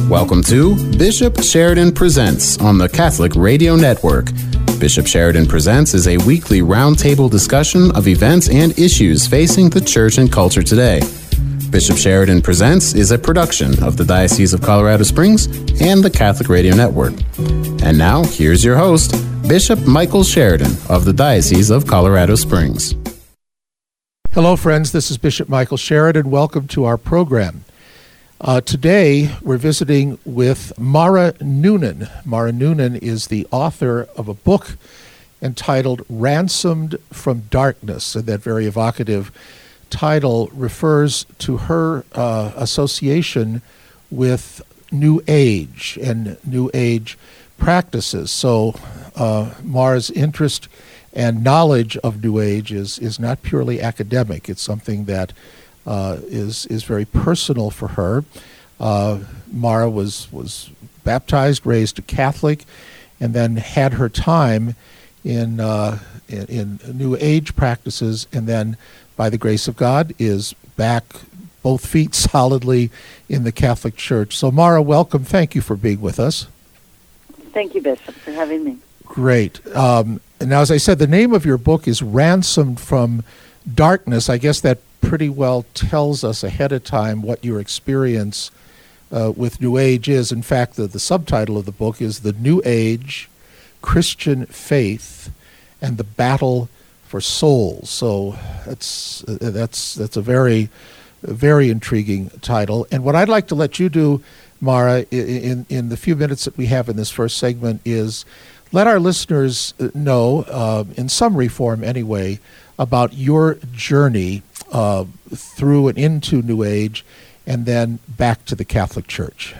Welcome to Bishop Sheridan Presents on the Catholic Radio Network. Bishop Sheridan Presents is a weekly roundtable discussion of events and issues facing the church and culture today. Bishop Sheridan Presents is a production of the Diocese of Colorado Springs and the Catholic Radio Network. And now, here's your host, Bishop Michael Sheridan of the Diocese of Colorado Springs. Hello, friends. This is Bishop Michael Sheridan. Welcome to our program. Today, we're visiting with Maura Noonan. Maura Noonan is the author of a book entitled Ransomed from Darkness, and that very evocative title refers to her association with New Age and New Age practices. So Maura's interest and knowledge of New Age is not purely academic. It's something that is very personal for her. Maura was baptized, raised a Catholic, and then had her time in New Age practices, and then, by the grace of God, is back both feet solidly in the Catholic Church. So, Maura, welcome. Thank you for being with us. Thank you, Bishop, for having me. Great. And now, as I said, the name of your book is Ransomed from Darkness. I guess that pretty well tells us ahead of time what your experience with New Age is. In fact, the subtitle of the book is The New Age, Christian Faith, and the Battle for Souls. So that's a very, very intriguing title. And what I'd like to let you do, Maura, in the few minutes that we have in this first segment is let our listeners know, in summary form anyway, about your journey through and into New Age and then back to the Catholic Church.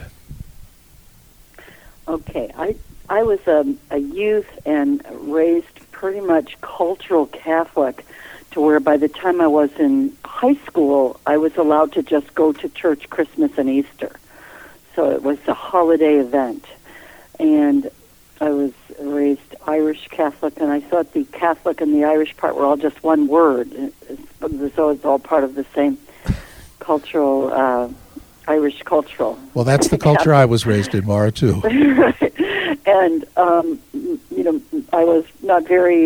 Okay. I was a youth and raised pretty much cultural Catholic to where by the time I was in high school, I was allowed to just go to church Christmas and Easter. So it was a holiday event. And I was raised Irish Catholic, and I thought the Catholic and the Irish part were all just one word. So it's all part of the same cultural, Irish cultural. Well, that's the culture I was raised in, Maura, too. Right. And, I was not very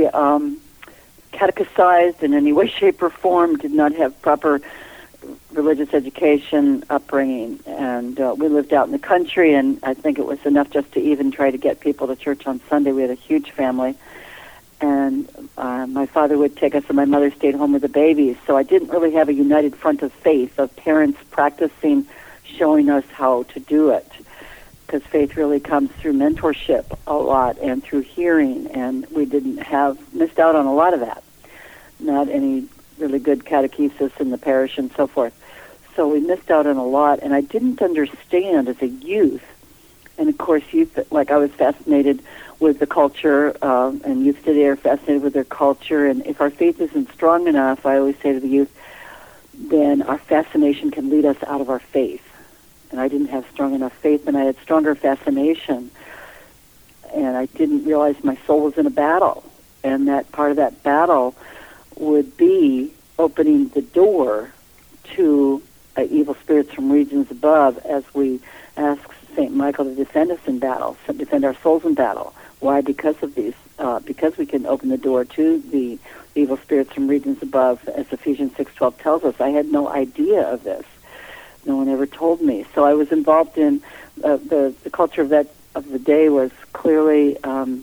catechized in any way, shape, or form, did not have proper religious education, upbringing, and we lived out in the country, and I think it was enough just to even try to get people to church on Sunday. We had a huge family, and my father would take us, and my mother stayed home with the babies, so I didn't really have a united front of faith of parents practicing, showing us how to do it, because faith really comes through mentorship a lot and through hearing, and we missed out on a lot of that. Not any really good catechesis in the parish and so forth. So we missed out on a lot, and I didn't understand as a youth. And of course, like I was fascinated with the culture, and youth today are fascinated with their culture. And if our faith isn't strong enough, I always say to the youth, then our fascination can lead us out of our faith. And I didn't have strong enough faith, and I had stronger fascination. And I didn't realize my soul was in a battle, and that part of that battle would be opening the door to evil spirits from regions above as we ask St. Michael to defend us in battle, defend our souls in battle. Why? Because of these, because we can open the door to the evil spirits from regions above, as Ephesians 6:12 tells us. I had no idea of this. No one ever told me. So I was involved in the culture of the day was clearly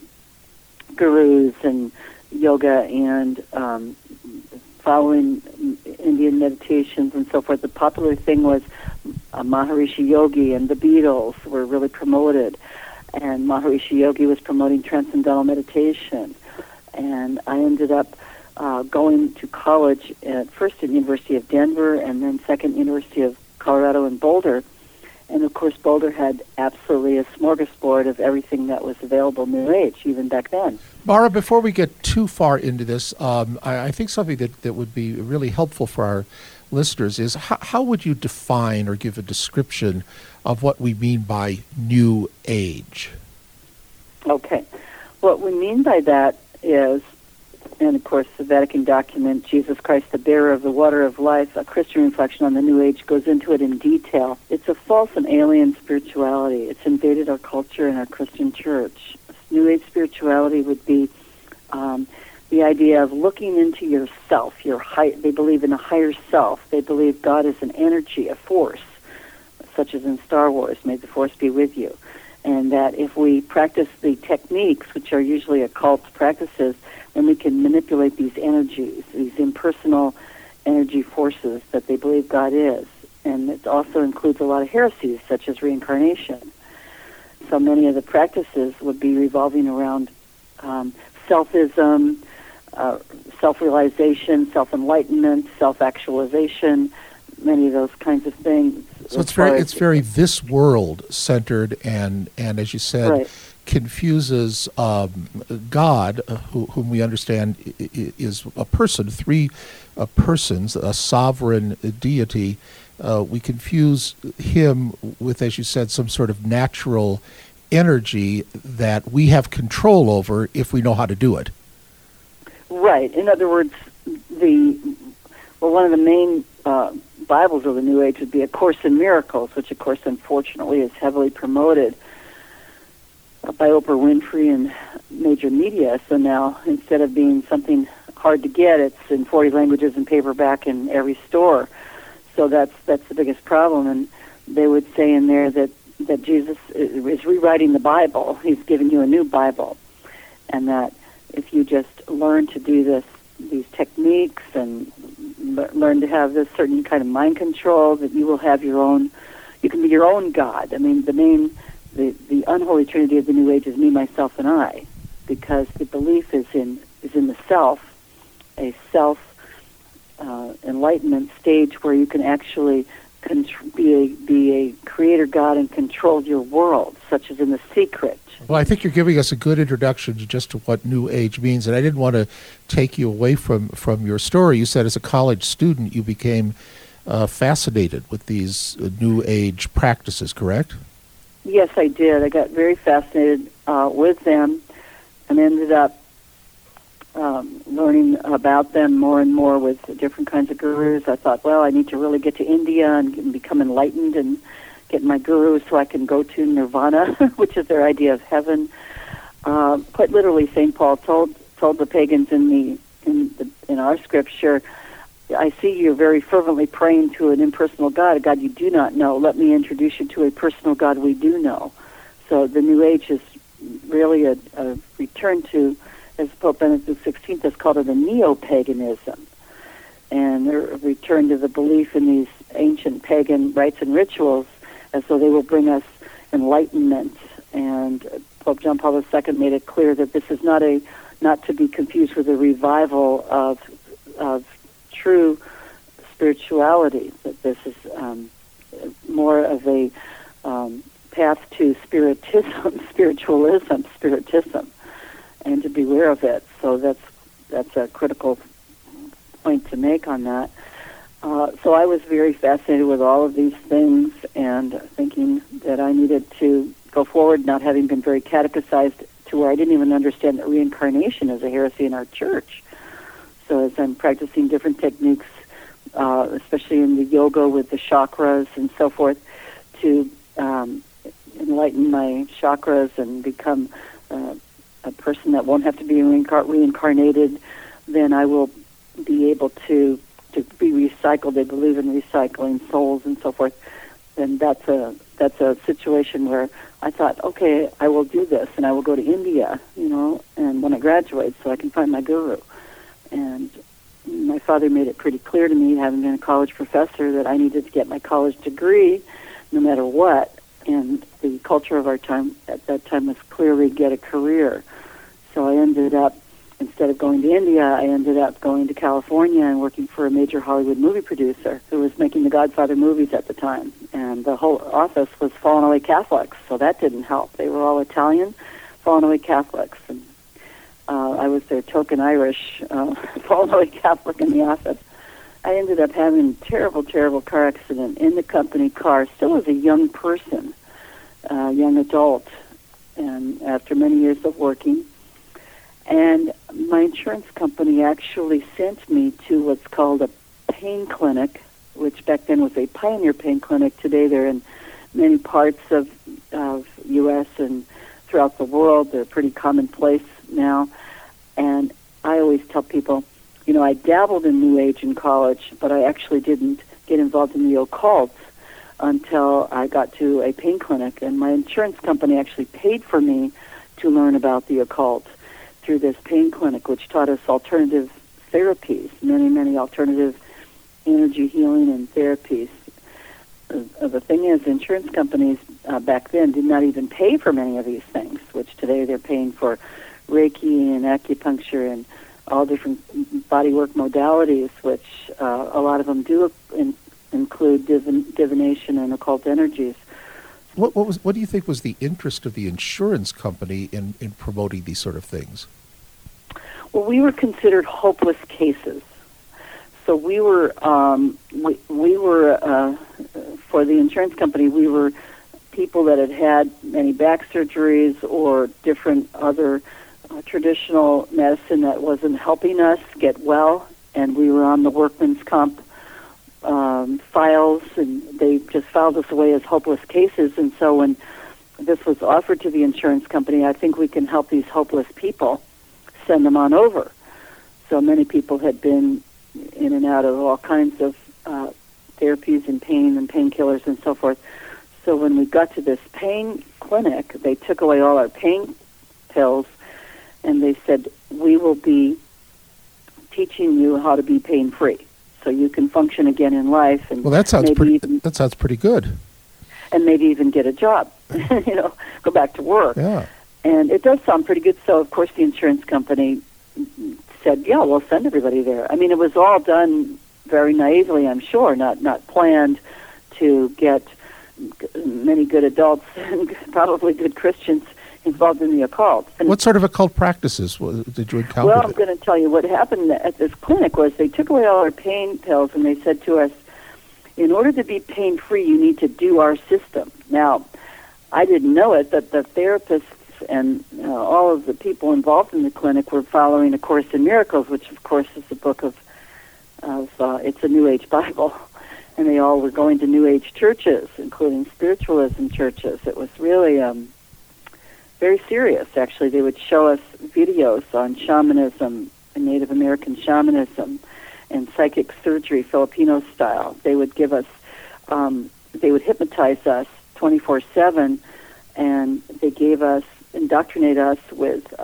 gurus and yoga and following Indian meditations and so forth. The popular thing was Maharishi Yogi, and the Beatles were really promoted. And Maharishi Yogi was promoting transcendental meditation. And I ended up going to college first at University of Denver and then second University of Colorado in Boulder. And of course, Boulder had absolutely a smorgasbord of everything that was available New Age, even back then. Maura, before we get too far into this, I think something that would be really helpful for our listeners is how would you define or give a description of what we mean by New Age? Okay. What we mean by that is And, of course, the Vatican document, Jesus Christ, the Bearer of the Water of Life, a Christian reflection on the New Age, goes into it in detail. It's a false and alien spirituality. It's invaded our culture and our Christian church. New Age spirituality would be the idea of looking into yourself. They believe in a higher self. They believe God is an energy, a force, such as in Star Wars, may the Force be with you. And that if we practice the techniques, which are usually occult practices, then we can manipulate these energies, these impersonal energy forces that they believe God is. And it also includes a lot of heresies, such as reincarnation. So many of the practices would be revolving around selfism, self-realization, self-enlightenment, self-actualization, many of those kinds of things. So it's very this world centered, and as you said, right, confuses God, whom we understand is a person, three persons, a sovereign deity. We confuse him with, as you said, some sort of natural energy that we have control over if we know how to do it. Right. In other words, one of the main Bibles of the New Age would be A Course in Miracles, which, of course, unfortunately is heavily promoted by Oprah Winfrey and major media. So now, instead of being something hard to get, it's in 40 languages and paperback in every store. So that's the biggest problem. And they would say in there that Jesus is rewriting the Bible. He's giving you a new Bible. And that if you just learn to do these techniques and learn to have this certain kind of mind control, that you will have you can be your own God. I mean, the unholy trinity of the New Age is me, myself, and I, because the belief is in the self, a enlightenment stage where you can actually be a creator God and control your world, such as in The Secret. Well, I think you're giving us a good introduction to what New Age means, and I didn't want to take you away from your story. You said as a college student you became fascinated with these New Age practices, correct? Yes, I did. I got very fascinated with them and ended up learning about them more and more with different kinds of gurus. I thought, well, I need to really get to India and become enlightened and get my guru so I can go to nirvana, which is their idea of heaven. Quite literally, St. Paul told the pagans in our scripture, I see you're very fervently praying to an impersonal God, a God you do not know. Let me introduce you to a personal God we do know. So the New Age is really a return to, as Pope Benedict XVI has called it, a neo-paganism. And a return to the belief in these ancient pagan rites and rituals as though they will bring us enlightenment. And Pope John Paul II made it clear that this is not to be confused with a revival of true spirituality, that this is more of a path to spiritualism, and to beware of it. So that's a critical point to make on that. So I was very fascinated with all of these things and thinking that I needed to go forward, not having been very catechized to where I didn't even understand that reincarnation is a heresy in our church. So as I'm practicing different techniques, especially in the yoga with the chakras and so forth, to enlighten my chakras and become a person that won't have to be reincarnated, then I will be able to be recycled. They believe in recycling souls and so forth. And that's a situation where I thought, okay, I will do this, and I will go to India, and when I graduate, so I can find my guru. And my father made it pretty clear to me, having been a college professor, that I needed to get my college degree no matter what. And the culture of our time at that time was clearly get a career. So I ended up, instead of going to India, I ended up going to California and working for a major Hollywood movie producer who was making the Godfather movies at the time. And the whole office was fallen away Catholics, so that didn't help. They were all Italian, fallen away Catholics. And I was their token Irish, fallen away Catholic in the office. I ended up having a terrible, terrible car accident in the company car, still as a young person, young adult, and after many years of working. And my insurance company actually sent me to what's called a pain clinic, which back then was a pioneer pain clinic. Today they're in many parts of U.S. and throughout the world. They're pretty commonplace now. And I always tell people, I dabbled in New Age in college, but I actually didn't get involved in the occult until I got to a pain clinic. And my insurance company actually paid for me to learn about the occult through this pain clinic, which taught us alternative therapies, many alternative energy healing and therapies. The thing is, insurance companies back then did not even pay for many of these things, which today they're paying for Reiki and acupuncture and all different bodywork modalities, which a lot of them do include divination and occult energies. What do you think was the interest of the insurance company in promoting these sort of things? Well, we were considered hopeless cases. So we were for the insurance company, we were people that had many back surgeries or different other traditional medicine that wasn't helping us get well, and we were on the workman's comp files, and they just filed us away as hopeless cases. And so when this was offered to the insurance company, I think we can help these hopeless people, send them on over. So many people had been in and out of all kinds of therapies and pain and painkillers and so forth. So when we got to this pain clinic, they took away all our pain pills, and they said, we will be teaching you how to be pain-free so you can function again in life. And well, that sounds pretty good. And maybe even get a job, go back to work. Yeah. And it does sound pretty good. So, of course, the insurance company said, yeah, we'll send everybody there. I mean, it was all done very naively, I'm sure, not planned to get many good adults and probably good Christians involved in the occult. And what sort of occult practices did you encounter? Well, I'm going to tell you what happened at this clinic was they took away all our pain pills, and they said to us, in order to be pain-free, you need to do our system. Now, I didn't know it, but the therapists and all of the people involved in the clinic were following A Course in Miracles, which, of course, is a book of it's a New Age Bible. And they all were going to New Age churches, including spiritualism churches. It was really very serious, actually. They would show us videos on shamanism, Native American shamanism, and psychic surgery, Filipino style. They would give us, they would hypnotize us 24/7, and they indoctrinate us with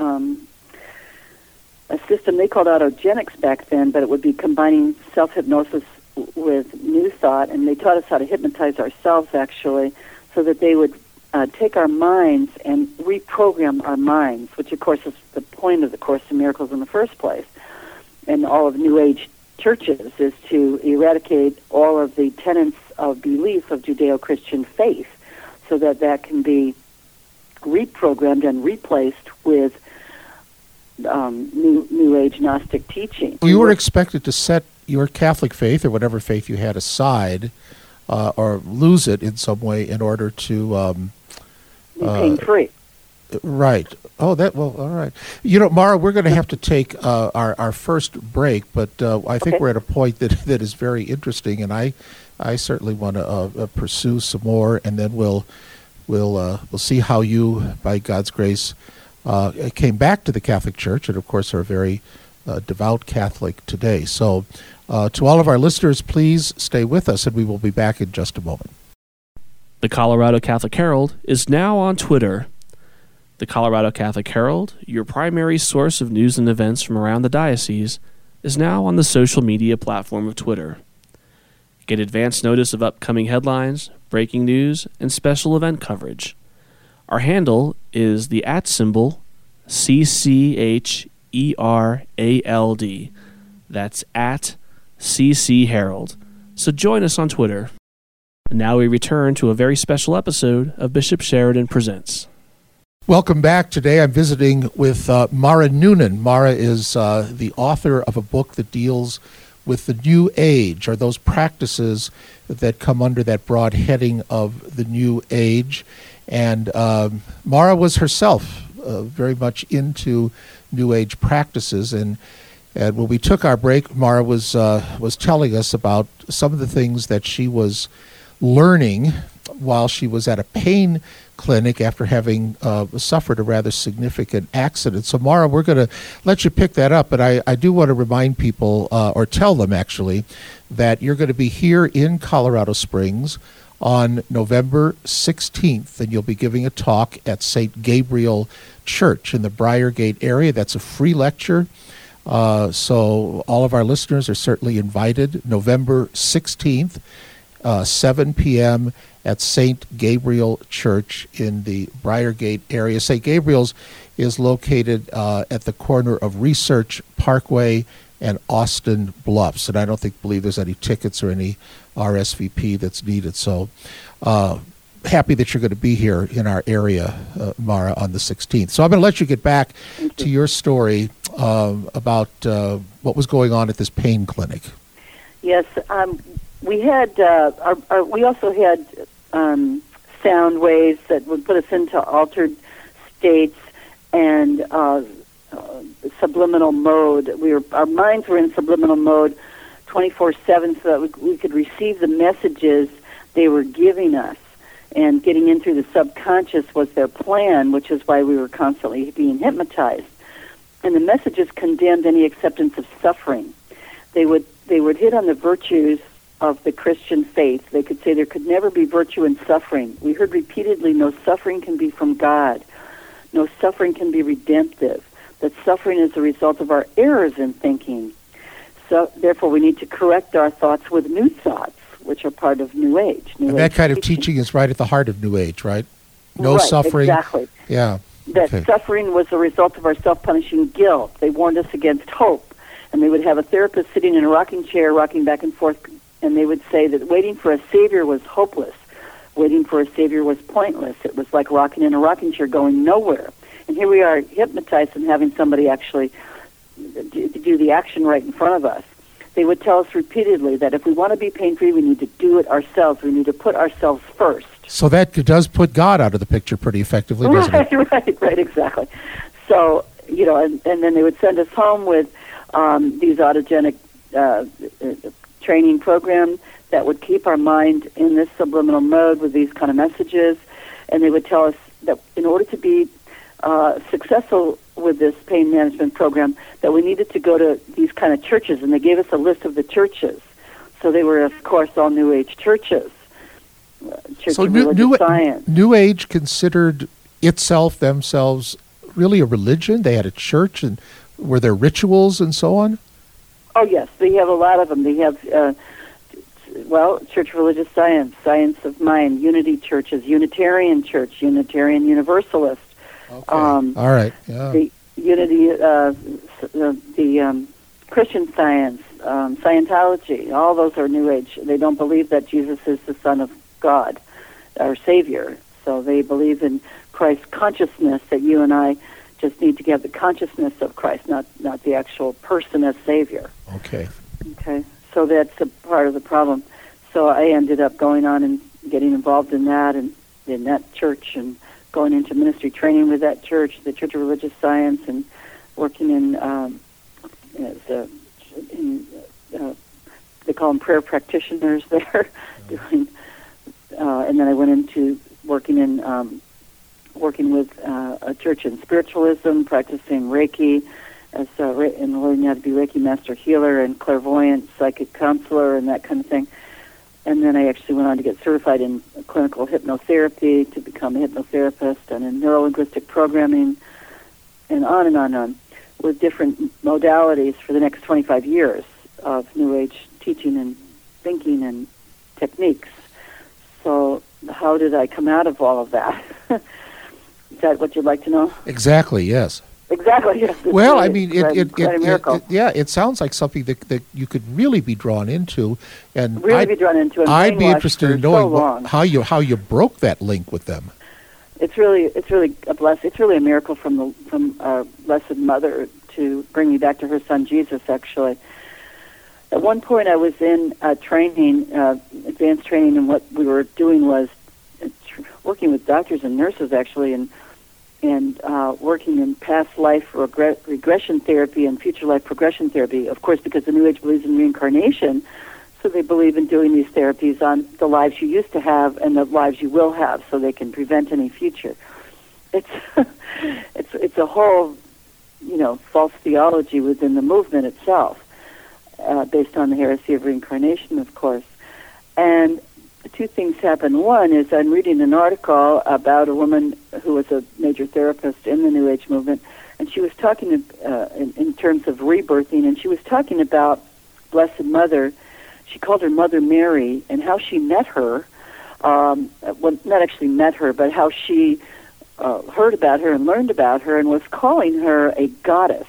a system they called autogenics back then, but it would be combining self-hypnosis with new thought, and they taught us how to hypnotize ourselves, actually, so that they would take our minds and reprogram our minds, which, of course, is the point of the Course in Miracles in the first place. And all of New Age churches is to eradicate all of the tenets of belief of Judeo-Christian faith so that can be reprogrammed and replaced with New Age Gnostic teaching. You were expected to set your Catholic faith or whatever faith you had aside or lose it in some way in order to be pain-free. Right. Oh, all right. Mara, we're going to have to take our first break, but I think we're at a point that is very interesting, and I certainly want to pursue some more, and then we'll see how you, by God's grace, came back to the Catholic Church, and of course are a very devout Catholic today. So to all of our listeners, please stay with us, and we will be back in just a moment. The Colorado Catholic Herald is now on Twitter. The Colorado Catholic Herald, your primary source of news and events from around the diocese, is now on the social media platform of Twitter. Get advance notice of upcoming headlines, breaking news, and special event coverage. Our handle is the @ CCHERALD. That's @CC Herald. So join us on Twitter. And now we return to a very special episode of Bishop Sheridan Presents. Welcome back. Today I'm visiting with Mara Noonan. Mara is the author of a book that deals with the New Age, or those practices that come under that broad heading of the New Age. And Mara was herself very much into New Age practices. And when we took our break, Mara was telling us about some of the things that she was learning while she was at a pain clinic after having suffered a rather significant accident. So, Mara, we're going to let you pick that up, but I do want to remind people, or tell them actually, that you're going to be here in Colorado Springs on November 16th, and you'll be giving a talk at St. Gabriel Church in the Briargate area. That's a free lecture. So all of our listeners are certainly invited. November 16th, 7 p.m. at St. Gabriel Church in the Briargate area. St. Gabriel's is located at the corner of Research Parkway and Austin Bluffs. And I don't believe there's any tickets or any RSVP that's needed. So happy that you're going to be here in our area, Mara, on the 16th. So I'm going to let you get back to your story about what was going on at this pain clinic. Yes, we had. We also had sound waves that would put us into altered states and subliminal mode. Our minds were in subliminal mode 24/7, so that we could receive the messages they were giving us. And getting in through the subconscious was their plan, which is why we were constantly being hypnotized. And the messages condemned any acceptance of suffering. They would hit on the virtues of the Christian faith. They could say there could never be virtue in suffering. We heard repeatedly, no suffering can be from God. No suffering can be redemptive. That suffering is the result of our errors in thinking. So, therefore, we need to correct our thoughts with new thoughts, which are part of New Age. And that kind of teaching is right at the heart of New Age, right? No suffering. Exactly. Yeah. That suffering was the result of our self-punishing guilt. They warned us against hope. And they would have a therapist sitting in a rocking chair, rocking back and forth, and they would say that waiting for a savior was hopeless. Waiting for a savior was pointless. It was like rocking in a rocking chair going nowhere. And here we are hypnotized and having somebody actually do the action right in front of us. They would tell us repeatedly that if we want to be pain-free, we need to do it ourselves. We need to put ourselves first. So that does put God out of the picture pretty effectively, doesn't it? Right, exactly. So, and then they would send us home with these autogenic training programs that would keep our mind in this subliminal mode with these kind of messages. And they would tell us that in order to be successful with this pain management program, that we needed to go to these kind of churches, and they gave us a list of the churches. So they were, of course, all New Age churches. Church of Religious Science. New Age considered themselves, really a religion? They had a church, and were there rituals and so on? Oh, yes. They have a lot of them. They have, Church of Religious Science, Science of Mind, Unity Churches, Unitarian Church, Unitarian Universalist. Okay. All right. Yeah. The Unity, the Christian Science, Scientology, all those are New Age. They don't believe that Jesus is the Son of God, our Savior. So they believe in Christ's consciousness, that you and I just need to have the consciousness of Christ, not the actual person as Savior. Okay. So that's a part of the problem. So I ended up going on and getting involved in that, and in that church, and going into ministry training with that church, the Church of Religious Science, and working in they call them prayer practitioners there, doing, and then I went into working with a church in spiritualism, practicing Reiki, and learning how to be Reiki master healer and clairvoyant psychic counselor and that kind of thing. And then I actually went on to get certified in clinical hypnotherapy to become a hypnotherapist, and in neuro-linguistic programming, and on, with different modalities for the next 25 years of New Age teaching and thinking and techniques. So how did I come out of all of that? Is that what you'd like to know? Exactly, yes. Exactly, yes. Well, I mean, it sounds like something that you could really be drawn into, and I'd be interested in knowing how you broke that link with them. It's really a blessing. It's really a miracle from our Blessed Mother to bring me back to her Son Jesus. Actually, at one point I was in training, advanced training, and what we were doing was working with doctors and nurses actually, and and working in past life regression therapy and future life progression therapy, of course, because the New Age believes in reincarnation, so they believe in doing these therapies on the lives you used to have and the lives you will have, so they can prevent any future. It's it's a whole, false theology within the movement itself, based on the heresy of reincarnation, of course. And two things happen. One is I'm reading an article about a woman who was a major therapist in the New Age movement, and she was talking in terms of rebirthing, and she was talking about Blessed Mother. She called her Mother Mary, and how she met her, well, not actually met her, but how she heard about her and learned about her and was calling her a goddess.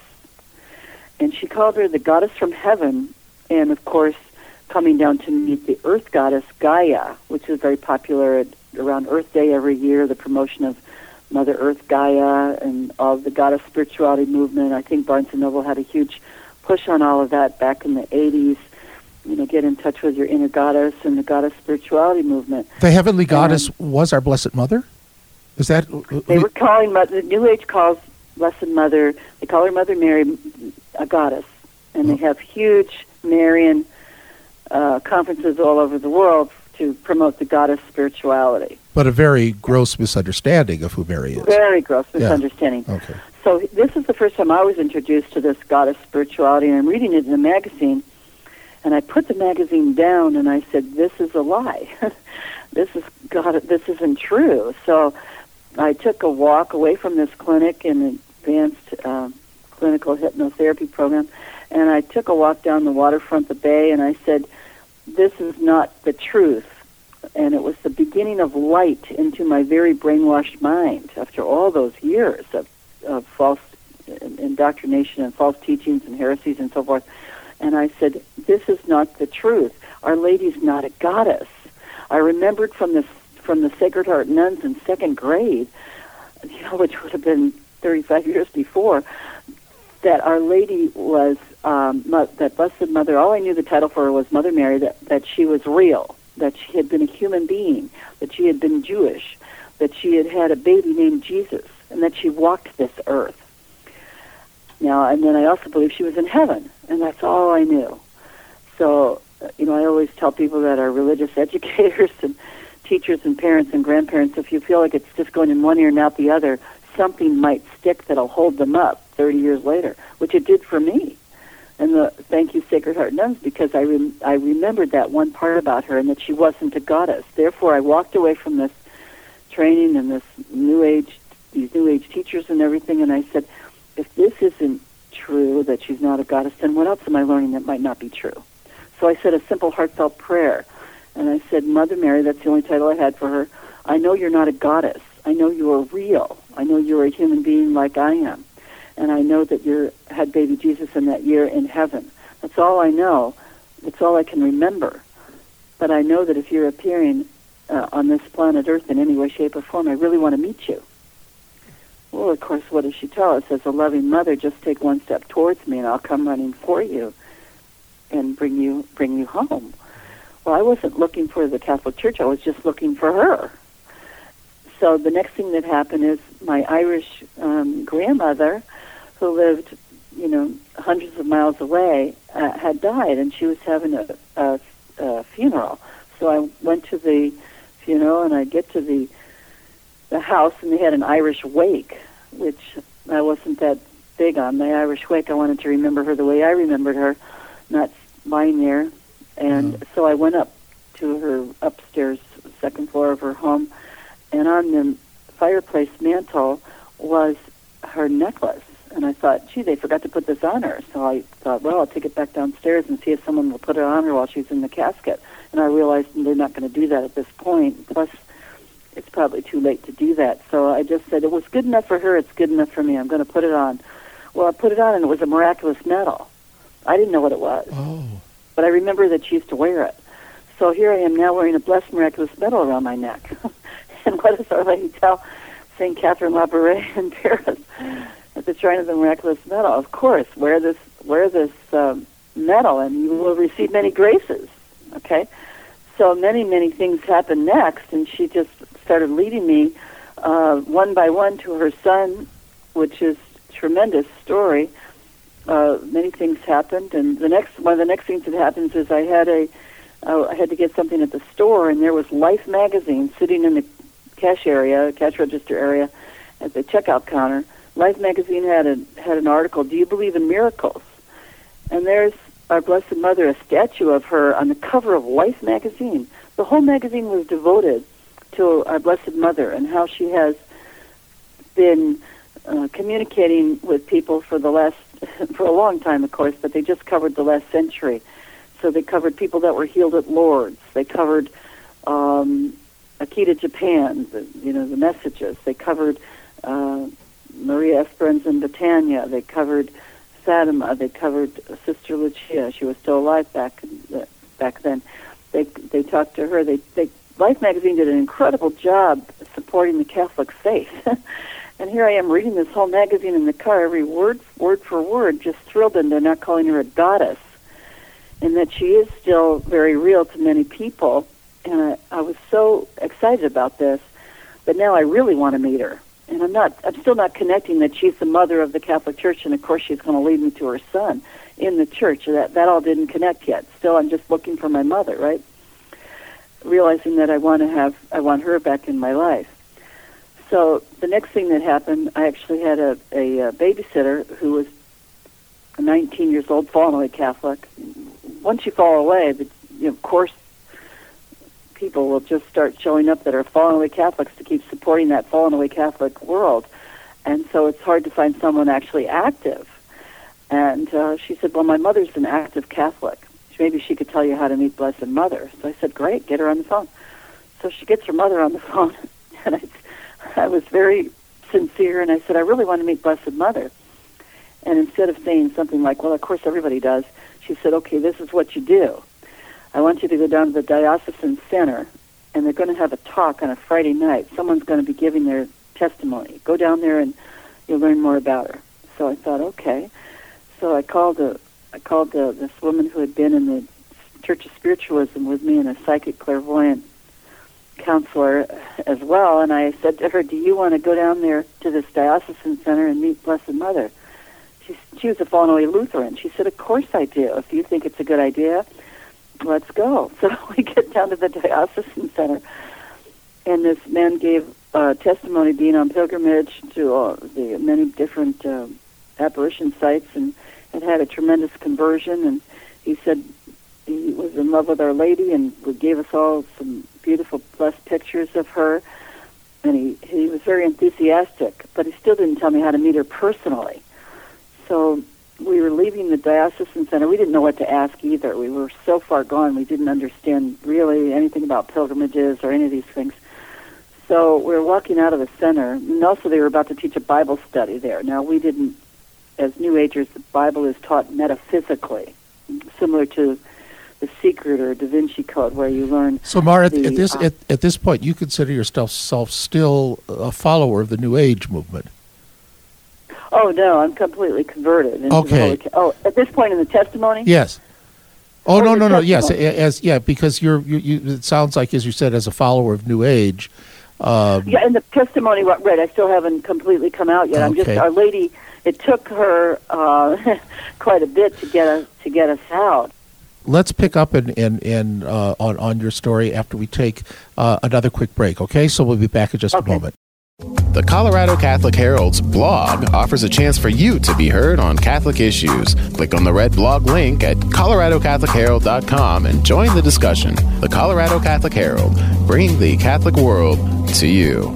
And she called her the goddess from heaven, and of course, coming down to meet the earth goddess Gaia, which is very popular around Earth Day every year, the promotion of Mother Earth Gaia and all of the goddess spirituality movement. I think Barnes & Noble had a huge push on all of that back in the 80s. Get in touch with your inner goddess and the goddess spirituality movement. The heavenly goddess was our Blessed Mother? Is that... They were calling... The New Age calls Blessed Mother, they call her Mother Mary, a goddess. And they have huge Marian conferences all over the world to promote the goddess spirituality. But a very gross misunderstanding of who Mary is. Very gross misunderstanding. Yeah. Okay. So this is the first time I was introduced to this goddess spirituality, and I'm reading it in a magazine, and I put the magazine down, and I said, this is a lie. This isn't true. So I took a walk away from this clinic in advanced clinical hypnotherapy program, and I took a walk down the waterfront, the bay, and I said, this is not the truth. And it was the beginning of light into my very brainwashed mind after all those years of false indoctrination and false teachings and heresies and so forth. And I said, this is not the truth. Our Lady's not a goddess. I remembered from the Sacred Heart nuns in second grade, which would have been 35 years before, that Our Lady was, that Blessed Mother, all I knew the title for her was Mother Mary, that she was real, that she had been a human being, that she had been Jewish, that she had had a baby named Jesus, and that she walked this earth. Now, and then I also believe she was in heaven, and that's all I knew. So, I always tell people that are religious educators and teachers and parents and grandparents, if you feel like it's just going in one ear and out the other, something might stick that'll hold them up 30 years later, which it did for me. And thank you, Sacred Heart nuns, because I remembered that one part about her and that she wasn't a goddess. Therefore, I walked away from this training and these New Age teachers and everything, and I said, if this isn't true, that she's not a goddess, then what else am I learning that might not be true? So I said a simple heartfelt prayer, and I said, Mother Mary, that's the only title I had for her, I know you're not a goddess. I know you are real. I know you're a human being like I am. And I know that you had baby Jesus in that year in heaven. That's all I know. That's all I can remember. But I know that if you're appearing on this planet Earth in any way, shape, or form, I really want to meet you. Well, of course, what does she tell us? As a loving mother, just take one step towards me and I'll come running for you and bring you home. Well, I wasn't looking for the Catholic Church. I was just looking for her. So the next thing that happened is my Irish grandmother, who lived, hundreds of miles away, had died, and she was having a funeral. So I went to the funeral, and I get to the house, and they had an Irish wake, which I wasn't that big on. The Irish wake, I wanted to remember her the way I remembered her, not lying there. And so I went up to her upstairs, second floor of her home, and on the fireplace mantle was her necklace. And I thought, gee, they forgot to put this on her. So I thought, well, I'll take it back downstairs and see if someone will put it on her while she's in the casket. And I realized they're not going to do that at this point. Plus, it's probably too late to do that. So I just said, it was good enough for her, it's good enough for me. I'm going to put it on. Well, I put it on, and it was a miraculous medal. I didn't know what it was. Oh. But I remember that she used to wear it. So here I am now wearing a blessed miraculous medal around my neck. And what does Our Lady tell St. Catherine Labouré in Paris at the Shrine of the Miraculous Medal? Of course, wear this medal, and you will receive many graces. Okay, so many things happened next, and she just started leading me one by one to her son, which is a tremendous story. Many things happened, and one of the next things that happens is I had to get something at the store, and there was Life magazine sitting in the cash register area, at the checkout counter. Life magazine had an article, "Do you believe in miracles?" And there's our Blessed Mother, a statue of her on the cover of Life magazine. The whole magazine was devoted to our Blessed Mother and how she has been communicating with people for a long time, of course, but they just covered the last century. So they covered people that were healed at Lourdes. They covered Akita, Japan, the messages. They covered Maria Esperanza in Britannia. They covered Fatima. They covered Sister Lucia. She was still alive back then. They talked to her. Life magazine did an incredible job supporting the Catholic faith. And here I am reading this whole magazine in the car, every word for word, just thrilled, and they're not calling her a goddess, and that she is still very real to many people. And I was so excited about this, but now I really want to meet her. And I'm still not connecting that she's the mother of the Catholic Church, and of course she's going to lead me to her son in the church. That all didn't connect yet. Still, I'm just looking for my mother, right? Realizing that I want her back in my life. So the next thing that happened, I actually had a babysitter who was 19 years old, fallen away Catholic. Once you fall away, of course, people will just start showing up that are fallen away Catholics to keep supporting that fallen away Catholic world. And so it's hard to find someone actually active. And she said, well, my mother's an active Catholic. Maybe she could tell you how to meet Blessed Mother. So I said, great, get her on the phone. So she gets her mother on the phone, and I was very sincere, and I said, I really want to meet Blessed Mother. And instead of saying something like, well, of course everybody does, she said, okay, this is what you do. I want you to go down to the Diocesan Center, and they're going to have a talk on a Friday night. Someone's going to be giving their testimony. Go down there, and you'll learn more about her. So I thought, okay. So I called this woman who had been in the Church of Spiritualism with me, and a psychic clairvoyant counselor as well, and I said to her, do you want to go down there to this Diocesan Center and meet Blessed Mother? She was a fallen away Lutheran. She said, of course I do. If you think it's a good idea, let's go. So we get down to the Diocesan Center, and this man gave testimony being on pilgrimage to the many different apparition sites, and had a tremendous conversion, and he said he was in love with Our Lady, and gave us all some beautiful blessed pictures of her, and he was very enthusiastic, but he still didn't tell me how to meet her personally. So we were leaving the Diocesan Center. We didn't know what to ask either. We were so far gone, we didn't understand really anything about pilgrimages or any of these things. So we were walking out of the center, and also they were about to teach a Bible study there. Now, we didn't, as New Agers, the Bible is taught metaphysically, similar to The Secret or Da Vinci Code, where you learn. So, Mara, at this point, you consider yourself still a follower of the New Age movement? Oh no, I'm completely converted. Okay. At this point in the testimony? Yes. Oh no. Yes, because you. It sounds like, as you said, as a follower of New Age. Yeah, and the testimony, right? I still haven't completely come out yet. I'm just Our Lady. It took her quite a bit to get us out. Let's pick up on your story after we take another quick break. Okay, so we'll be back in just a moment. The Colorado Catholic Herald's blog offers a chance for you to be heard on Catholic issues. Click on the red blog link at coloradocatholicherald.com and join the discussion. The Colorado Catholic Herald, bringing the Catholic world to you.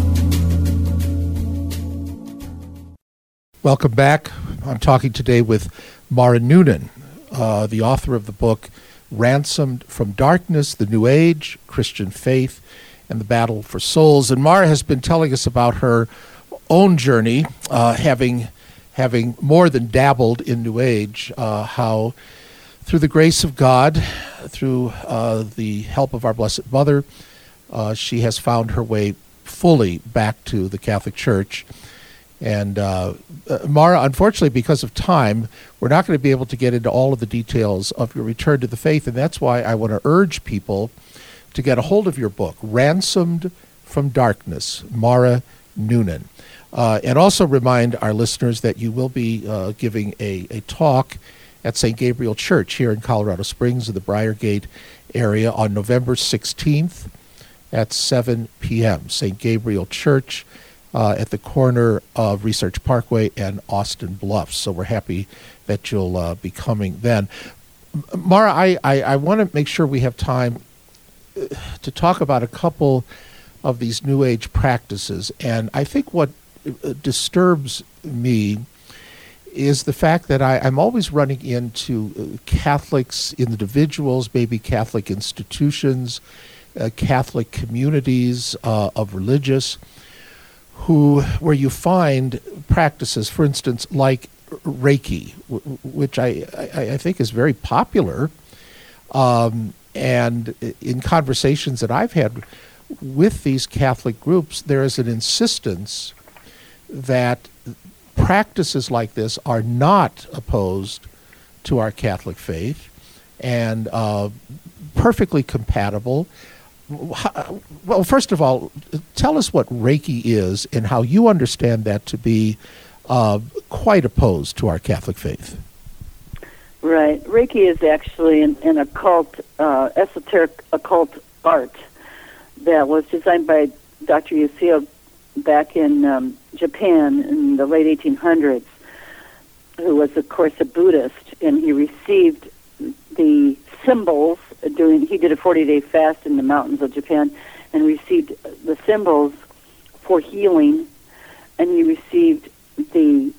Welcome back. I'm talking today with Mara Noonan, the author of the book Ransomed from Darkness, The New Age, Christian Faith, and the Battle for Souls. And Mara has been telling us about her own journey, having more than dabbled in New Age, how through the grace of God, through the help of our Blessed Mother, she has found her way fully back to the Catholic Church. And Mara, unfortunately, because of time, we're not going to be able to get into all of the details of your return to the faith, and that's why I want to urge people to get a hold of your book, Ransomed from darkness, Mara Noonan. And also remind our listeners that you will be giving a talk at St. Gabriel Church here in Colorado Springs in the Briargate area on November 16th at 7 p.m. St. Gabriel Church at the corner of Research Parkway and Austin Bluffs. So we're happy that you'll be coming then. Mara, I want to make sure we have time to talk about a couple of these New Age practices. And I think what disturbs me is the fact that I'm always running into Catholics, individuals, maybe Catholic institutions, Catholic communities of religious, where you find practices, for instance, like Reiki, which I think is very popular. And in conversations that I've had with these Catholic groups, there is an insistence that practices like this are not opposed to our Catholic faith and perfectly compatible. Well, first of all, tell us what Reiki is and how you understand that to be quite opposed to our Catholic faith. Right. Reiki is actually an occult, esoteric occult art that was designed by Dr. Yasuo back in Japan in the late 1800s, who was, of course, a Buddhist, and he received the symbols. He did a 40-day fast in the mountains of Japan and received the symbols for healing, and he received the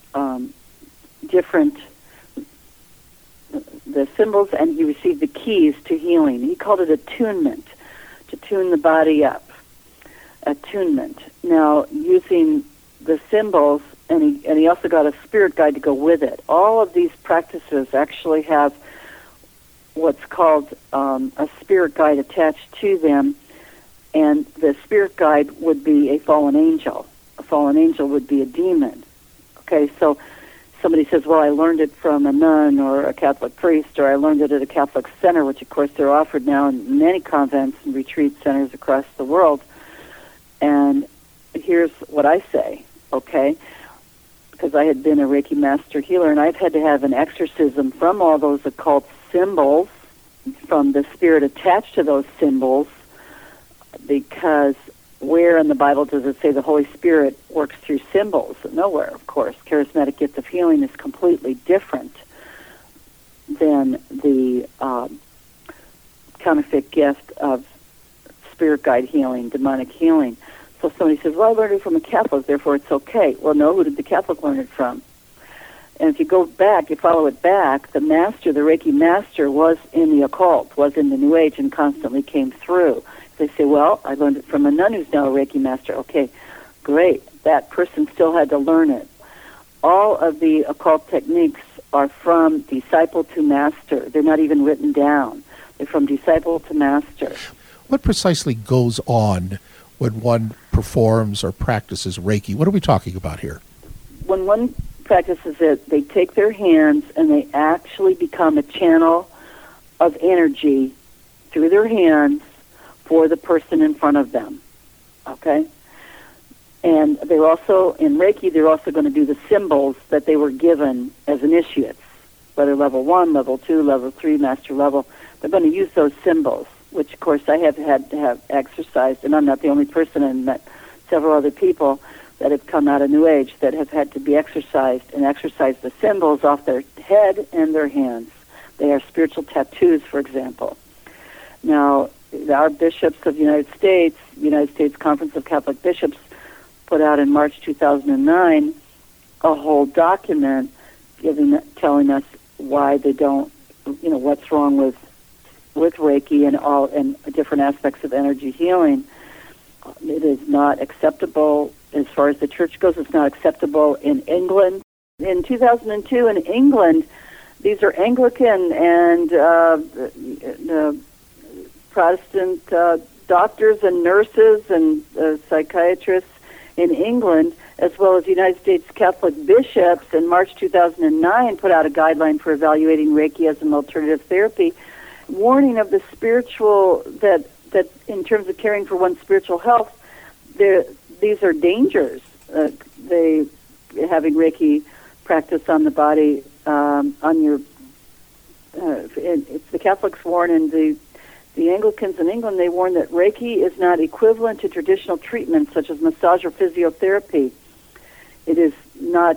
symbols, and he received the keys to healing. He called it attunement, to tune the body up. Attunement. Now, using the symbols, and he also got a spirit guide to go with it. All of these practices actually have what's called a spirit guide attached to them, and the spirit guide would be a fallen angel. A fallen angel would be a demon. Okay, so somebody says, well, I learned it from a nun or a Catholic priest, or I learned it at a Catholic center, which, of course, they're offered now in many convents and retreat centers across the world. And here's what I say, okay, because I had been a Reiki master healer, and I've had to have an exorcism from all those occult symbols, from the spirit attached to those symbols, because where in the Bible does it say the Holy Spirit works through symbols? Nowhere, of course. Charismatic gift of healing is completely different than the counterfeit gift of spirit guide healing, demonic healing. So somebody says, well, I learned it from a Catholic, therefore it's okay. Well, no, who did the Catholic learn it from? And if you go back, you follow it back, the master, the Reiki master, was in the occult, was in the New Age, and constantly came through. They say, well, I learned it from a nun who's now a Reiki master. Okay, great. That person still had to learn it. All of the occult techniques are from disciple to master. They're not even written down. They're from disciple to master. What precisely goes on when one performs or practices Reiki? What are we talking about here? When one practices it, they take their hands and they actually become a channel of energy through their hands for the person in front of them, okay? And they're also, in Reiki, they're also going to do the symbols that they were given as initiates, whether level 1, level 2, level 3, master level. They're going to use those symbols, which, of course, I have had to have exercised, and I'm not the only person, and met several other people that have come out of New Age that have had to be exercised and exercise the symbols off their head and their hands. They are spiritual tattoos, for example. Now, our bishops of the United States Conference of Catholic Bishops, put out in March 2009 a whole document telling us why they don't, what's wrong with Reiki and different aspects of energy healing. It is not acceptable as far as the church goes. It's not acceptable in England. In 2002 in England, these are Anglican and Protestant doctors and nurses and psychiatrists in England, as well as United States Catholic bishops, in March 2009 put out a guideline for evaluating Reiki as an alternative therapy, warning of the spiritual, that in terms of caring for one's spiritual health, these are dangers. They having Reiki practice on the body, on your. It's the Catholics warn, and the Anglicans in England, they warn that Reiki is not equivalent to traditional treatments such as massage or physiotherapy. It is not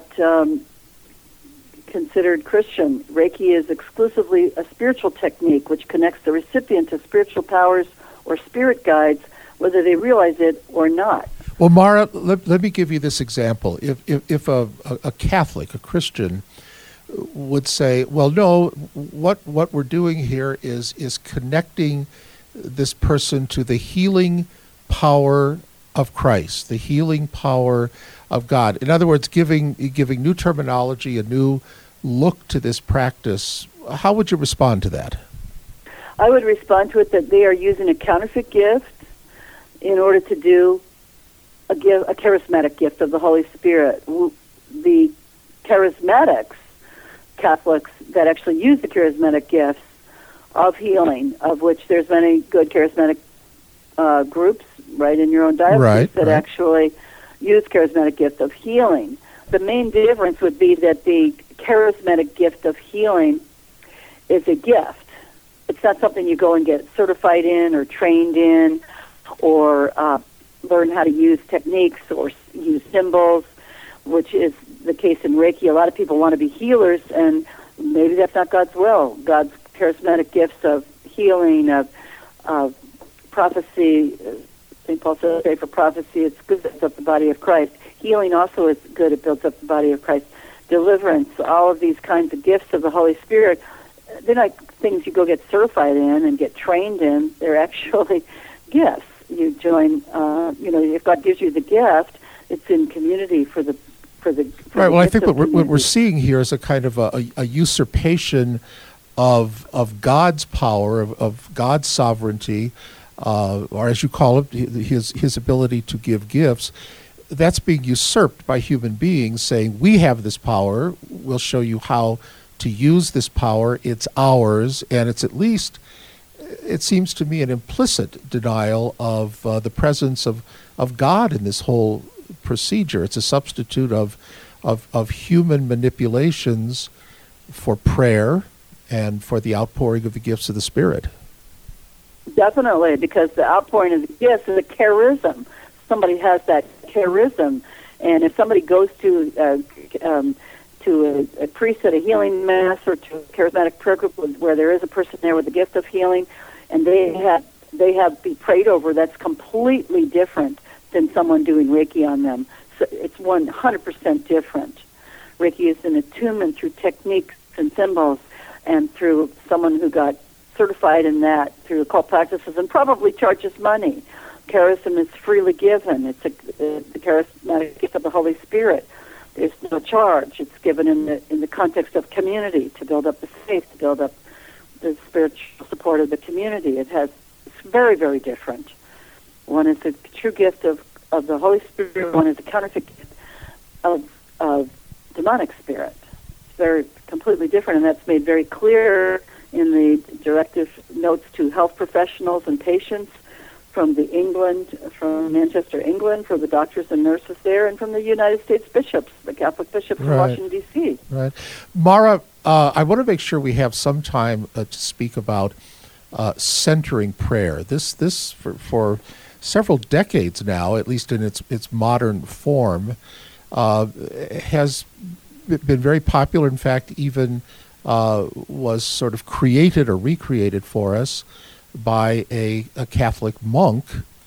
considered Christian. Reiki is exclusively a spiritual technique which connects the recipient to spiritual powers or spirit guides, whether they realize it or not. Well, Mara, let me give you this example. If a Catholic, a Christian, would say, well, no, what we're doing here is connecting this person to the healing power of Christ, the healing power of God. In other words, giving new terminology, a new look to this practice. How would you respond to that? I would respond to it that they are using a counterfeit gift in order to do a charismatic gift of the Holy Spirit. The charismatics, Catholics that actually use the charismatic gifts of healing, of which there's many good charismatic groups, right, in your own diocese that actually use charismatic gift of healing. The main difference would be that the charismatic gift of healing is a gift. It's not something you go and get certified in or trained in or learn how to use techniques or use symbols, which is the case in Reiki. A lot of people want to be healers, and maybe that's not God's will. God's charismatic gifts of healing, of prophecy. St. Paul says, "Pray for prophecy. It's good. It builds up the body of Christ." Healing also is good. It builds up the body of Christ. Deliverance, all of these kinds of gifts of the Holy Spirit, they're not things you go get certified in and get trained in. They're actually gifts. You join, if God gives you the gift, it's in community for the right. Well, I think what we're seeing here is a kind of a usurpation of God's power, of God's sovereignty, or as you call it, his ability to give gifts. That's being usurped by human beings, saying, we have this power, we'll show you how to use this power, it's ours, and it's at least, it seems to me, an implicit denial of the presence of God in this whole procedure. It's a substitute of human manipulations for prayer and for the outpouring of the gifts of the Spirit. Definitely, because the outpouring of the gifts is a charism. Somebody has that charism, and if somebody goes to a priest at a healing mass or to a charismatic prayer group where there is a person there with a gift of healing, and they have be prayed over, that's completely different than someone doing Reiki on them. So it's 100% different. Reiki is an attunement through techniques and symbols, and through someone who got certified in that through occult practices and probably charges money. Charism is freely given. It's the charismatic gift of the Holy Spirit. There's no charge. It's given in the context of community to build up the faith, to build up the spiritual support of the community. It's very, very different. One is a true gift of the Holy Spirit. One is a counterfeit gift of demonic spirit. It's very completely different, and that's made very clear in the directive notes to health professionals and patients from Manchester, England, for the doctors and nurses there, and from the United States bishops, the Catholic bishops in Washington, D.C. Right. Mara, I want to make sure we have some time to speak about centering prayer. This for several decades now, at least in its modern form, has been very popular. In fact, even was sort of created or recreated for us by a Catholic monk,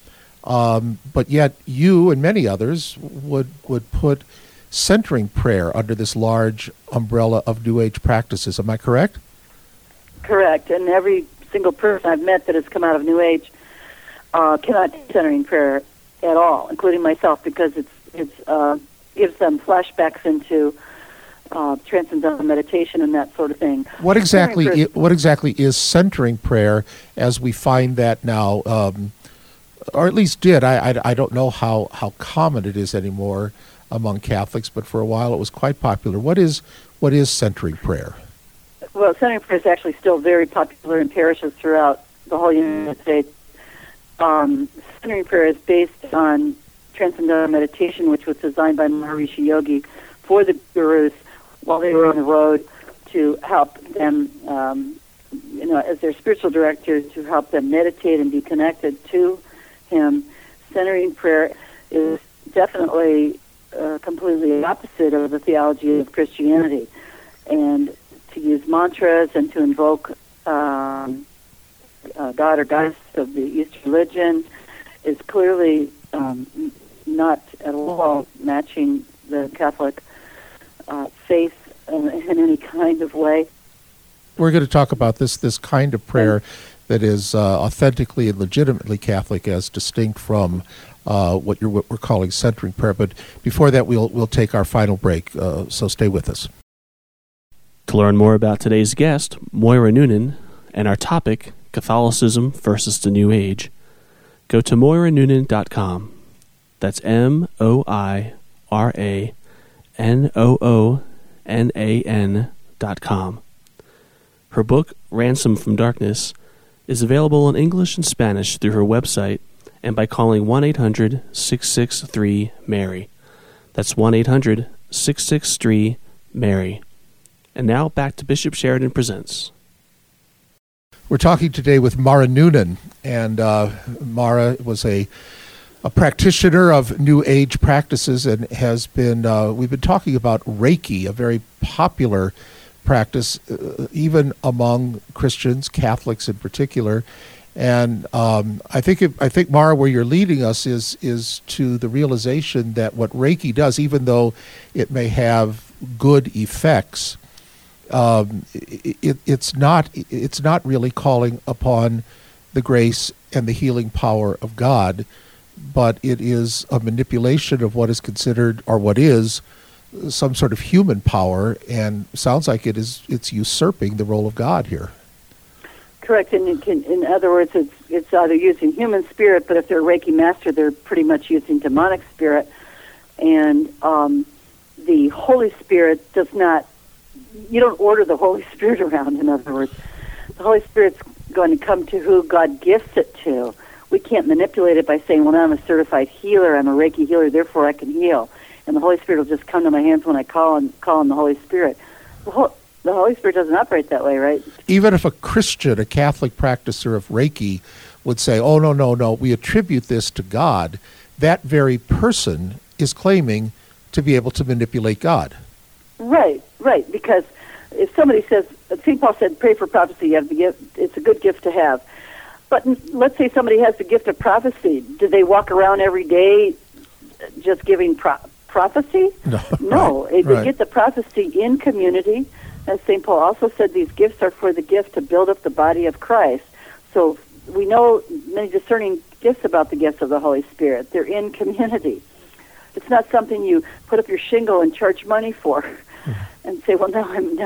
but yet you and many others would put centering prayer under this large umbrella of New Age practices. Am I correct? Correct. And every single person I've met that has come out of New Age cannot do centering prayer at all, including myself, because it gives them flashbacks into transcendental meditation and that sort of thing. What exactly is centering prayer, as we find that now, or at least did? I don't know how common it is anymore among Catholics, but for a while it was quite popular. What is centering prayer? Well, centering prayer is actually still very popular in parishes throughout the whole United States. Centering prayer is based on Transcendental Meditation, which was designed by Maharishi Yogi for the gurus while they were on the road to help them, as their spiritual director, to help them meditate and be connected to him. Centering prayer is definitely completely opposite of the theology of Christianity. And to use mantras and to invoke God or goddess of the East religion is clearly not at all matching the Catholic faith in any kind of way. We're going to talk about this kind of prayer that is authentically and legitimately Catholic, as distinct from what we're calling centering prayer. But before that, we'll take our final break. So stay with us. To learn more about today's guest, Moira Noonan, and our topic, Catholicism versus the New Age, go to MoiraNoonan.com. That's MoiraNoonan.com. Her book, Ransom from Darkness, is available in English and Spanish through her website and by calling 1-800-663-MARY. That's 1-800-663-MARY. And now back to Bishop Sheridan Presents. We're talking today with Mara Noonan, and Mara was a practitioner of New Age practices and has been, we've been talking about Reiki, a very popular practice, even among Christians, Catholics in particular. And I think, Mara, where you're leading us is to the realization that what Reiki does, even though it may have good effects, it's not really calling upon the grace and the healing power of God, but it is a manipulation of what is considered, or what is, some sort of human power, and sounds like it's usurping the role of God here. Correct. And in other words, it's either using human spirit, but if they're a Reiki master, they're pretty much using demonic spirit. And the Holy Spirit does not, you don't order the Holy Spirit around, in other words. The Holy Spirit's going to come to who God gifts it to. We can't manipulate it by saying, well, now I'm a certified healer, I'm a Reiki healer, therefore I can heal. And the Holy Spirit will just come to my hands when I call on the Holy Spirit. The Holy Spirit doesn't operate that way, right? Even if a Christian, a Catholic practicer of Reiki would say, oh, no, we attribute this to God, that very person is claiming to be able to manipulate God. Right, because if somebody says, St. Paul said, pray for prophecy, you have the gift, it's a good gift to have. But let's say somebody has the gift of prophecy. Do they walk around every day just giving prophecy? No. They get the prophecy in community. As St. Paul also said, these gifts are for the gift to build up the body of Christ. So we know many discerning gifts about the gifts of the Holy Spirit. They're in community. It's not something you put up your shingle and charge money for and say, well, now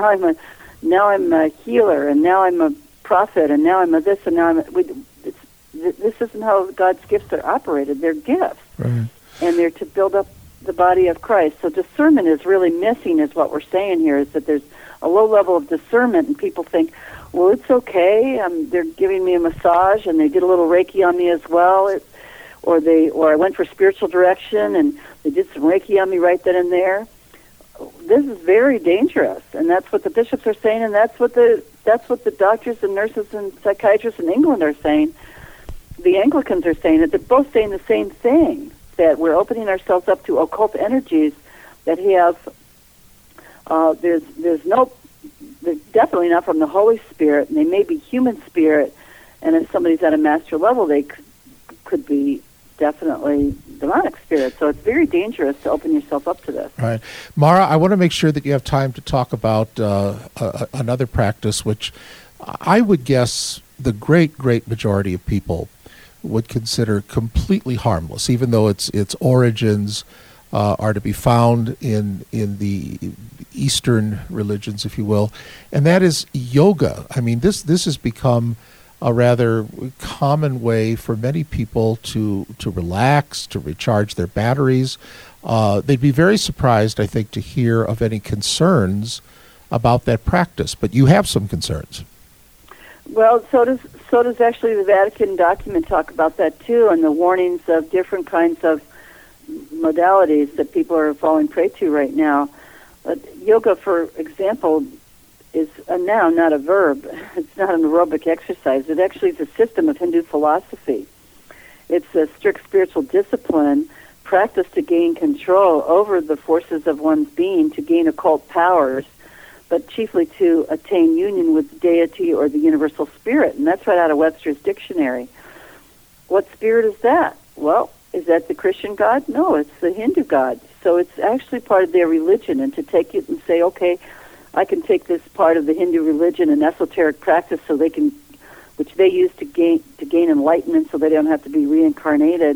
I'm a healer, and now I'm a prophet, and now I'm a this, and now I'm a... This isn't how God's gifts are operated. They're gifts. Right. And they're to build up the body of Christ. So discernment is really missing, is what we're saying here, is that there's a low level of discernment, and people think, well, it's okay. They're giving me a massage, and they did a little Reiki on me as well, or I went for spiritual direction, and they did some Reiki on me right then and there. This is very dangerous, and that's what the bishops are saying, and that's what the doctors and nurses and psychiatrists in England are saying. The Anglicans are saying it. They're both saying the same thing, that we're opening ourselves up to occult energies that have. They're definitely not from the Holy Spirit, and they may be human spirit. And if somebody's at a master level, they could be definitely demonic spirit. So it's very dangerous to open yourself up to this. Right. Mara, I want to make sure that you have time to talk about another practice, which I would guess the great majority of people would consider completely harmless, even though its origins are to be found in the Eastern religions, if you will, and that is yoga. I mean, this has become a rather common way for many people to relax, to recharge their batteries. They'd be very surprised, I think, to hear of any concerns about that practice, but you have some concerns. Well, so does actually the Vatican document talk about that too, and the warnings of different kinds of modalities that people are falling prey to right now. But yoga, for example, is a noun, not a verb. It's not an aerobic exercise. It actually is a system of Hindu philosophy. It's a strict spiritual discipline practiced to gain control over the forces of one's being, to gain occult powers, but chiefly to attain union with deity or the universal spirit. And that's right out of Webster's dictionary. What spirit is that? Well, is that the Christian God? No, it's the Hindu God. So it's actually part of their religion. And to take it and say, okay, I can take this part of the Hindu religion and esoteric practice so they can, which they use to gain enlightenment so they don't have to be reincarnated,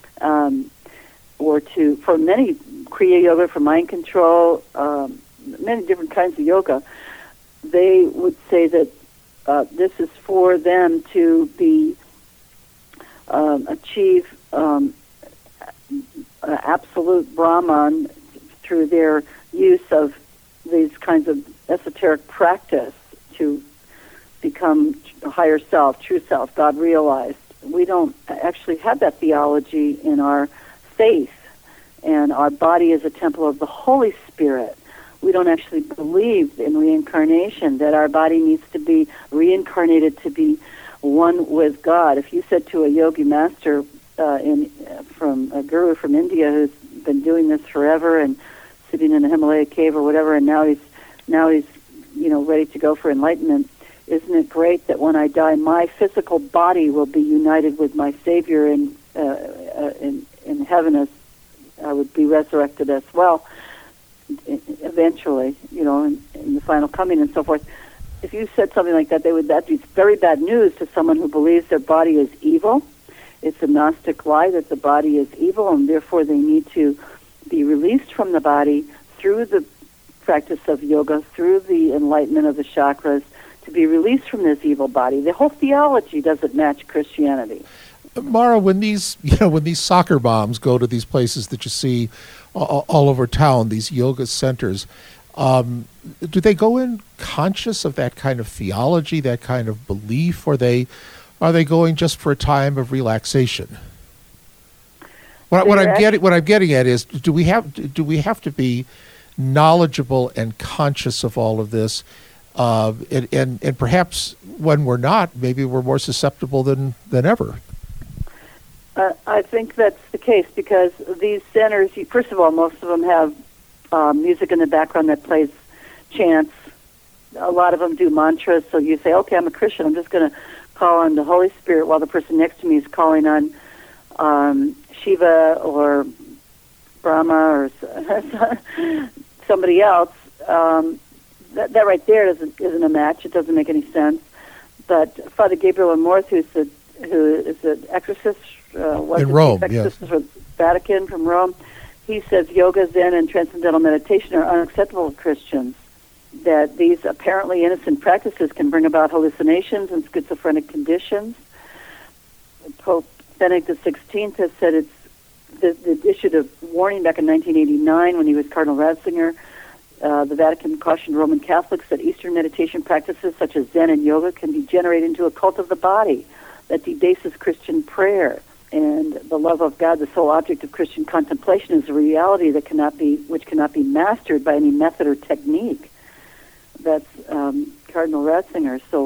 or for many Kriya Yoga, for mind control, many different kinds of yoga, they would say that this is for them to be achieve absolute Brahman through their use of these kinds of esoteric practice to become a higher self, true self, God realized. We don't actually have that theology in our faith, and our body is a temple of the Holy Spirit. We don't actually believe in reincarnation, that our body needs to be reincarnated to be one with God. If you said to a yogi master from a guru from India who's been doing this forever and sitting in a Himalaya cave or whatever, and now he's ready to go for enlightenment, isn't it great that when I die, my physical body will be united with my Savior in heaven, as I would be resurrected as well eventually, in the final coming and so forth. If you said something like that, that'd be very bad news to someone who believes their body is evil. It's a Gnostic lie that the body is evil, and therefore they need to be released from the body through the practice of yoga, through the enlightenment of the chakras, to be released from this evil body. The whole theology doesn't match Christianity. Mara, when these soccer moms go to these places that you see all over town, these yoga centers, do they go in conscious of that kind of theology, that kind of belief, or are they going just for a time of relaxation? What I'm getting at is, do we have to be knowledgeable and conscious of all of this, and perhaps when we're not, maybe we're more susceptible than ever? I think that's the case, because these centers, first of all, most of them have music in the background that plays chants. A lot of them do mantras, so you say, okay, I'm a Christian, I'm just going to call on the Holy Spirit, while the person next to me is calling on Shiva or Brahma or somebody else. That right there isn't a match. It doesn't make any sense. But Father Gabriel Amorth, who is an exorcist, in Rome, yes, for Vatican from Rome, he says yoga, Zen, and transcendental meditation are unacceptable to Christians. That these apparently innocent practices can bring about hallucinations and schizophrenic conditions. Pope Benedict XVI has said it issued a warning back in 1989 when he was Cardinal Ratzinger. The Vatican cautioned Roman Catholics that Eastern meditation practices such as Zen and yoga can degenerate into a cult of the body that debases Christian prayer. And the love of God, the sole object of Christian contemplation, is a reality which cannot be mastered by any method or technique. That's Cardinal Ratzinger. So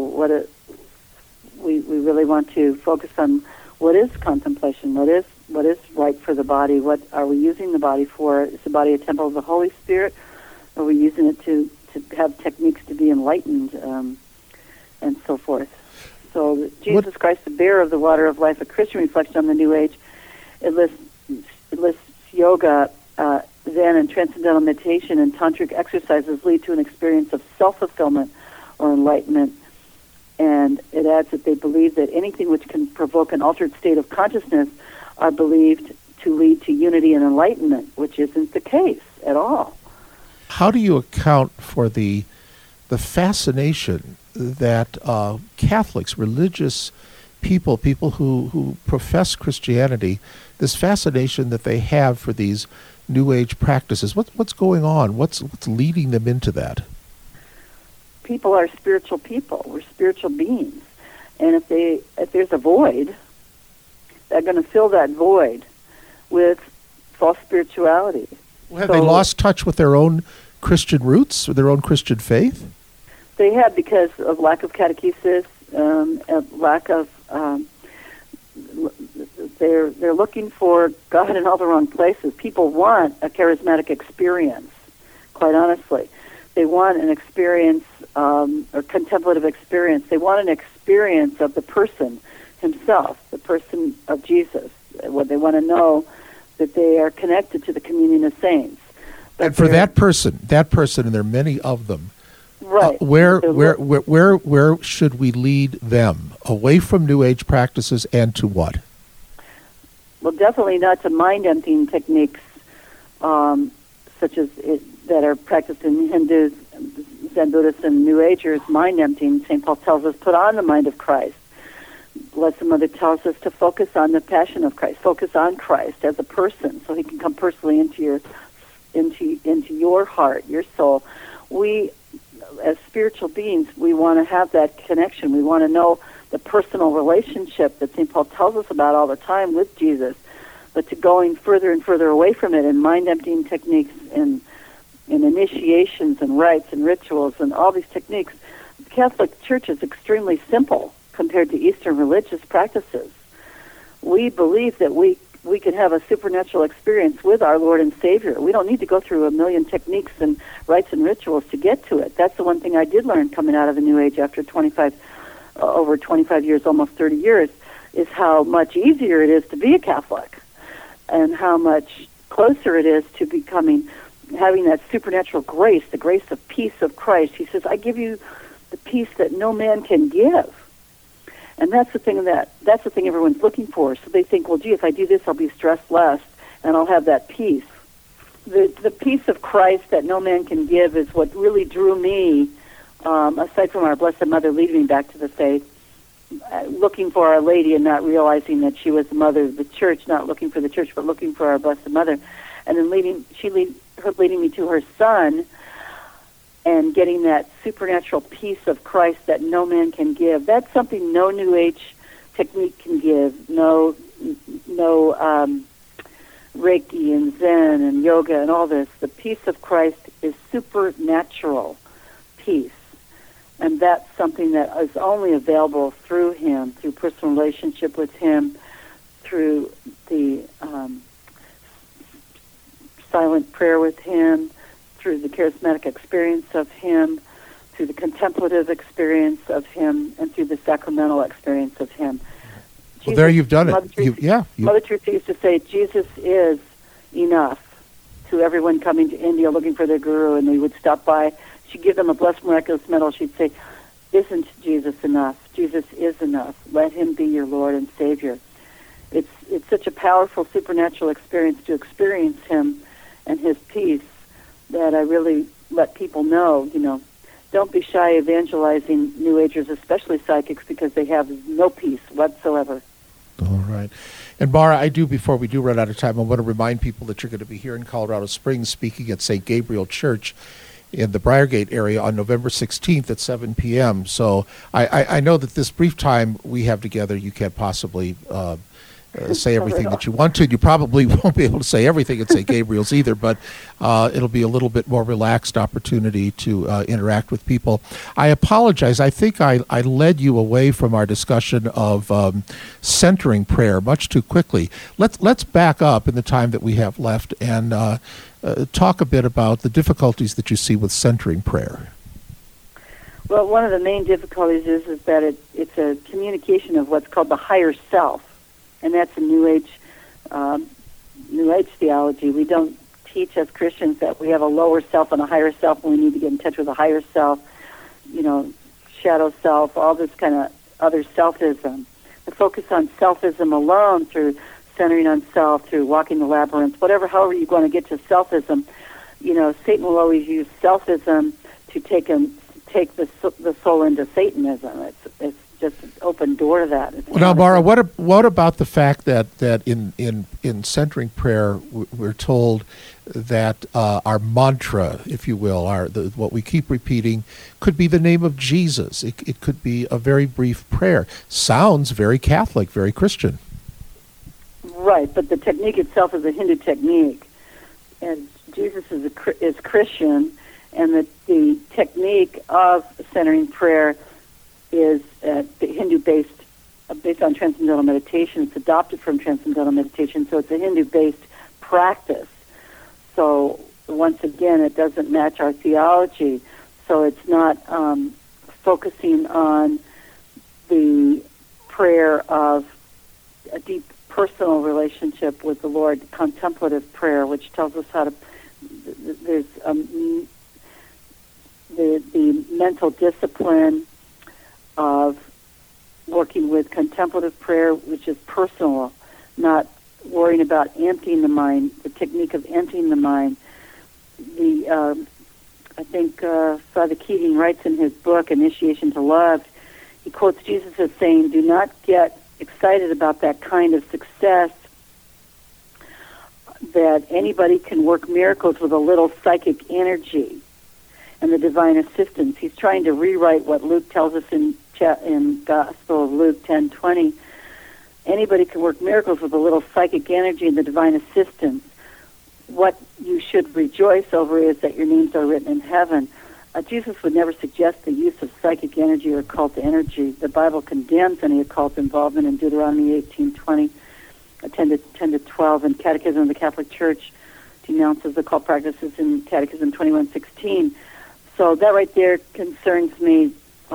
we really want to focus on what is contemplation, what is right for the body, what are we using the body for? Is the body a temple of the Holy Spirit? Are we using it to have techniques to be enlightened, and so forth? So Jesus Christ, the bearer of the water of life, a Christian reflection on the New Age, it lists yoga, Zen, and transcendental meditation and tantric exercises lead to an experience of self-fulfillment or enlightenment. And it adds that they believe that anything which can provoke an altered state of consciousness are believed to lead to unity and enlightenment, which isn't the case at all. How do you account for the fascination that Catholics, religious people who profess Christianity, this fascination that they have for these New Age practices? What's going on? What's leading them into that? People are spiritual people. We're spiritual beings, and if there's a void, they're going to fill that void with false spirituality. Well, have they lost touch with their own Christian roots or their own Christian faith? They have, because of lack of catechesis, lack of they're looking for God in all the wrong places. People want a charismatic experience, quite honestly. They want an experience, or contemplative experience. They want an experience of the person himself, the person of Jesus. What they want to know that they are connected to the communion of saints. But and for that person, and there are many of them, right? Where should we lead them? Away from New Age practices and to what? Well, definitely not to mind-emptying techniques, such as that are practiced in Hindus, Zen Buddhists, and New Agers. Mind-emptying, St. Paul tells us, put on the mind of Christ. Blessed Mother tells us to focus on the passion of Christ, focus on Christ as a person, so He can come personally into your heart, your soul. We, as spiritual beings, we want to have that connection. We want to know the personal relationship that St. Paul tells us about all the time with Jesus, but to going further and further away from it, and mind-emptying techniques and initiations and rites and rituals and all these techniques. The Catholic Church is extremely simple compared to Eastern religious practices. We believe that we can have a supernatural experience with our Lord and Savior. We don't need to go through a million techniques and rites and rituals to get to it. That's the one thing I did learn coming out of the New Age after over 25 years, almost 30 years, is how much easier it is to be a Catholic and how much closer it is to having that supernatural grace, the grace of peace of Christ. He says, I give you the peace that no man can give. And that's the thing everyone's looking for. So they think, well, gee, if I do this, I'll be stressed less, and I'll have that peace. The peace of Christ that no man can give is what really drew me, aside from our Blessed Mother leading me back to the faith, looking for Our Lady and not realizing that she was the mother of the Church, not looking for the Church, but looking for our Blessed Mother. And then leading me to her Son, and getting that supernatural peace of Christ that no man can give. That's something no New Age technique can give. No Reiki and Zen and yoga and all this. The peace of Christ is supernatural peace. And that's something that is only available through Him, through personal relationship with Him, through the silent prayer with Him, through the charismatic experience of Him, through the contemplative experience of Him, and through the sacramental experience of Him. Well, there you've done it. Mother Teresa used to say, Jesus is enough, to everyone coming to India looking for their guru, and they would stop by. She'd give them a blessed miraculous medal. She'd say, isn't Jesus enough? Jesus is enough. Let Him be your Lord and Savior. It's such a powerful supernatural experience to experience Him and His peace that I really let people know, don't be shy evangelizing New Agers, especially psychics, because they have no peace whatsoever. All right. And Mara, before we do run out of time, I want to remind people that you're going to be here in Colorado Springs speaking at St. Gabriel Church in the Briargate area on November 16th at 7 p.m. So I know that this brief time we have together, you can't possibly say everything that you want to. You probably won't be able to say everything at St. Gabriel's either, but it'll be a little bit more relaxed opportunity to interact with people. I apologize. I think I led you away from our discussion of centering prayer much too quickly. Let's back up in the time that we have left and talk a bit about the difficulties that you see with centering prayer. Well, one of the main difficulties is that it's a communication of what's called the higher self. And that's a New Age theology. We don't teach as Christians that we have a lower self and a higher self, and we need to get in touch with a higher self, shadow self, all this kind of other selfism. The focus on selfism alone, through centering on self, through walking the labyrinth, however you're going to get to selfism, Satan will always use selfism to take the soul into Satanism. It's just an open door to that. Well, now, Mara, what about the fact that in centering prayer we're told that our mantra, if you will, what we keep repeating, could be the name of Jesus. It could be a very brief prayer. Sounds very Catholic, very Christian. Right, but the technique itself is a Hindu technique, and Jesus is Christian, and the technique of centering prayer is Hindu-based, based on transcendental meditation. It's adopted from transcendental meditation, so it's a Hindu-based practice. So once again, it doesn't match our theology, so it's not focusing on the prayer of a deep personal relationship with the Lord, contemplative prayer, which tells us how to. There's the mental discipline of working with contemplative prayer, which is personal, not worrying about emptying the mind. The technique of emptying the mind. I think Father Keating writes in his book Initiation to Love. He quotes Jesus as saying, "Do not get excited about that kind of success, that anybody can work miracles with a little psychic energy and the divine assistance." He's trying to rewrite what Luke tells us in Gospel of Luke 10:20. Anybody can work miracles with a little psychic energy and the divine assistance. What you should rejoice over is that your names are written in heaven. Jesus would never suggest the use of psychic energy or occult energy. The Bible condemns any occult involvement in Deuteronomy 18:20, 10 to 12, and Catechism of the Catholic Church denounces occult practices in Catechism 21:16. So that right there concerns me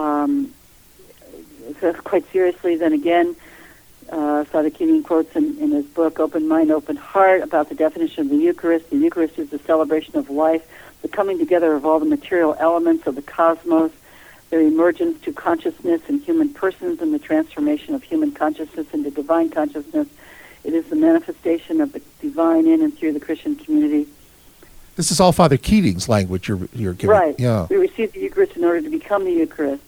quite seriously. Then again, Father Keating quotes in his book, Open Mind, Open Heart, about the definition of the Eucharist. The Eucharist is the celebration of life, the coming together of all the material elements of the cosmos, their emergence to consciousness in human persons, and the transformation of human consciousness into divine consciousness. It is the manifestation of the divine in and through the Christian community. This is all Father Keating's language you're giving. Right. Yeah. We receive the Eucharist in order to become the Eucharist.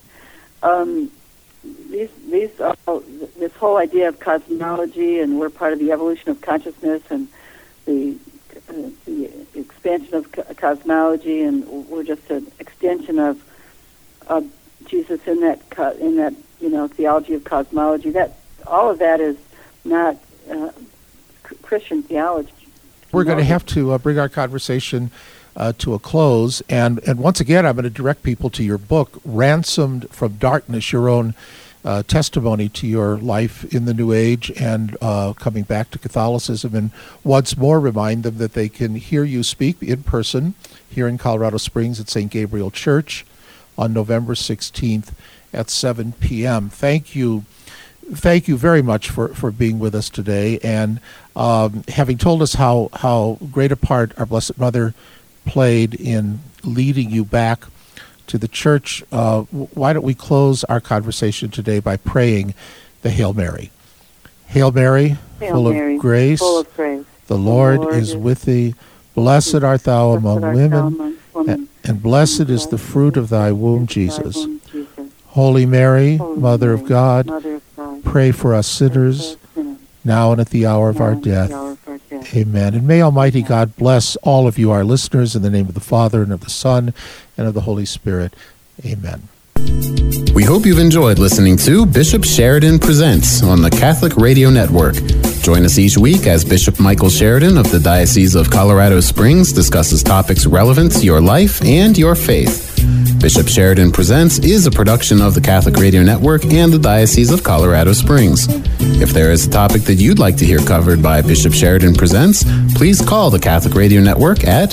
This whole idea of cosmology, and we're part of the evolution of consciousness and the expansion of cosmology, and we're just an extension of Jesus in that theology of cosmology. That all of that is not Christian theology. We're going to have to bring our conversation to a close, and once again, I'm going to direct people to your book, Ransomed from Darkness, your own testimony to your life in the New Age and coming back to Catholicism, and once more remind them that they can hear you speak in person here in Colorado Springs at St. Gabriel Church on November 16th at 7 p.m. Thank you very much for being with us today, and having told us how great a part our Blessed Mother played in leading you back to the Church. Why don't we close our conversation today by praying the Hail Mary. Hail Mary, full of grace, the Lord is with thee. Blessed art thou among women, and blessed is the fruit of thy womb, Jesus. Holy Mary, Mother of God, pray for us sinners, now and at the hour of our death. Amen. And may Almighty God bless all of you, our listeners, in the name of the Father, and of the Son, and of the Holy Spirit. Amen. We hope you've enjoyed listening to Bishop Sheridan Presents on the Catholic Radio Network. Join us each week as Bishop Michael Sheridan of the Diocese of Colorado Springs discusses topics relevant to your life and your faith. Bishop Sheridan Presents is a production of the Catholic Radio Network and the Diocese of Colorado Springs. If there is a topic that you'd like to hear covered by Bishop Sheridan Presents, please call the Catholic Radio Network at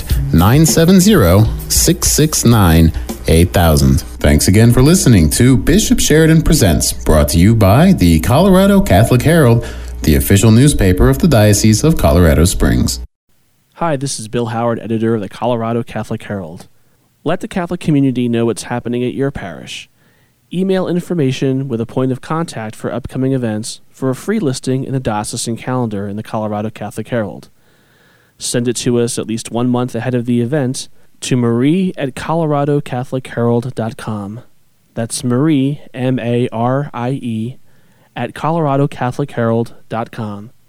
970-669-8000. Thanks again for listening to Bishop Sheridan Presents, brought to you by the Colorado Catholic Herald, the official newspaper of the Diocese of Colorado Springs. Hi, this is Bill Howard, editor of the Colorado Catholic Herald. Let the Catholic community know what's happening at your parish. Email information with a point of contact for upcoming events for a free listing in the diocesan calendar in the Colorado Catholic Herald. Send it to us at least 1 month ahead of the event to Marie@coloradocatholicherald.com. That's Marie, M-A-R-I-E, at coloradocatholicherald.com.